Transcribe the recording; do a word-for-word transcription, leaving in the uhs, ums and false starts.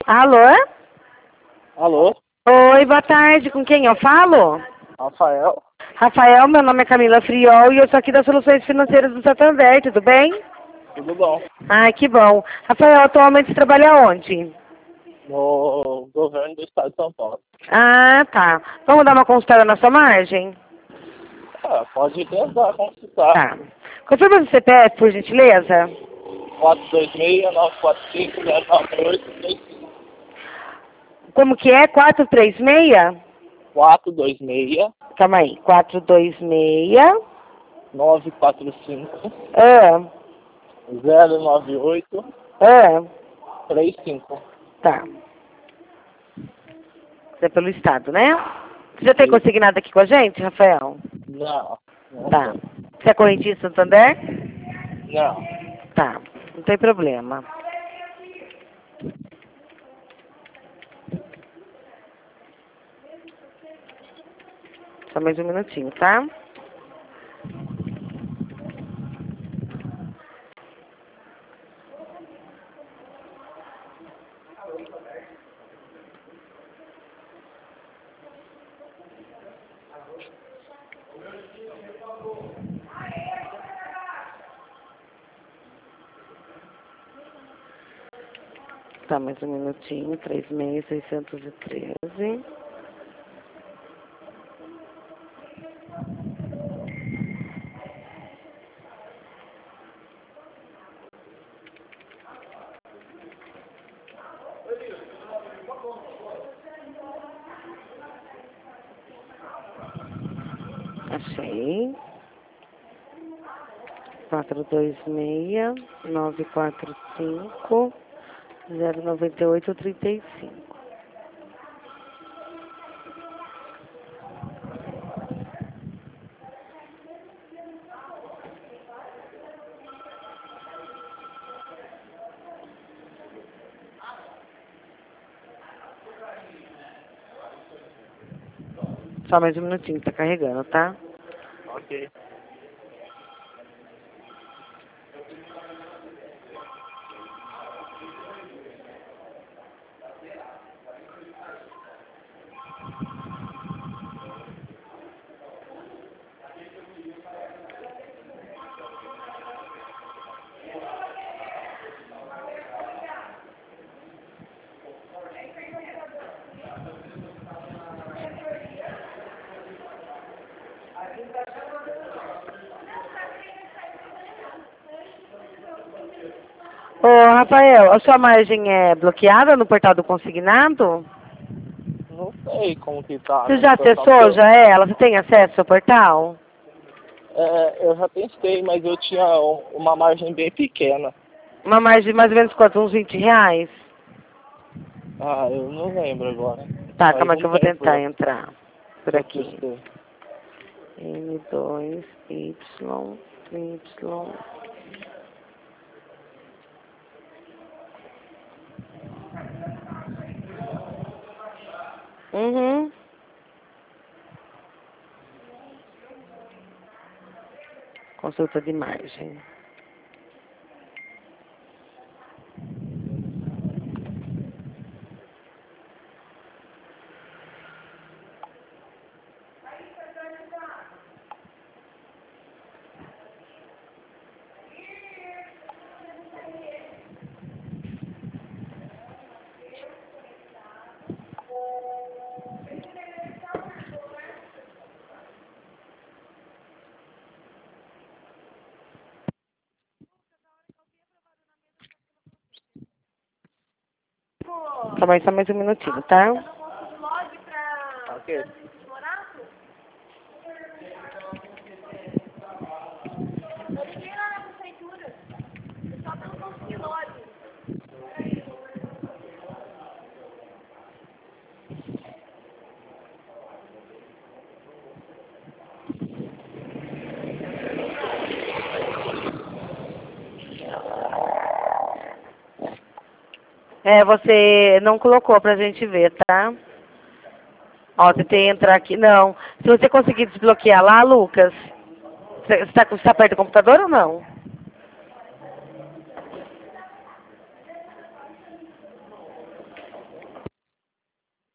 Alô? Alô? Oi, boa tarde. Com quem eu falo? Rafael? Rafael, meu nome é Camila Friol e eu sou aqui das Soluções Financeiras do Santander, tudo bem? Tudo bom? Ai, que bom. Rafael, atualmente você trabalha onde? No governo do estado de São Paulo. Ah, tá. Vamos dar uma consultada na sua margem? Ah, pode tentar consultar. Tá. Confirma o C P F, por gentileza? quatro dois seis, nove quatro cinco, zero nove oito três cinco. Como que é? quatro três seis? quatro dois seis, Calma aí. quatro dois seis. nove quatro cinco, Ah, zero nove oito ah. três cinco. Tá. Isso é pelo Estado, né? Você já tem Isso. consignado aqui com a gente, Rafael? Não, não Tá. tem. Você é correntista Santander? Não. Tá. Não tem problema. Só mais um minutinho, tá? Tá, mais um minutinho. três seis, seiscentos e treze. Achei. quatro dois seis, nove quatro cinco, zero nove oito três cinco. Só mais um minutinho, tá carregando, tá? Ok. Ô, Rafael, a sua margem é bloqueada no portal do consignado? Não sei como que tá Você na já situação, porque acessou eu, já ela? Você tem acesso ao portal? é, eu já testei, mas eu tinha um- uma margem bem pequena. Uma margem de mais ou menos quanto? Uns vinte reais? Ah, eu não lembro agora. Tá, Faz calma um que eu vou tempo tentar já entrar por que eu aqui. testei. M dois, Y, Y. Uhum. Consulta de margem. Calma aí, só mais um minutinho, tá? Ok. É, você não colocou pra gente ver, tá? Ó, você tem que entrar aqui. Não. Se você conseguir desbloquear lá, Lucas, você está tá perto do computador ou não?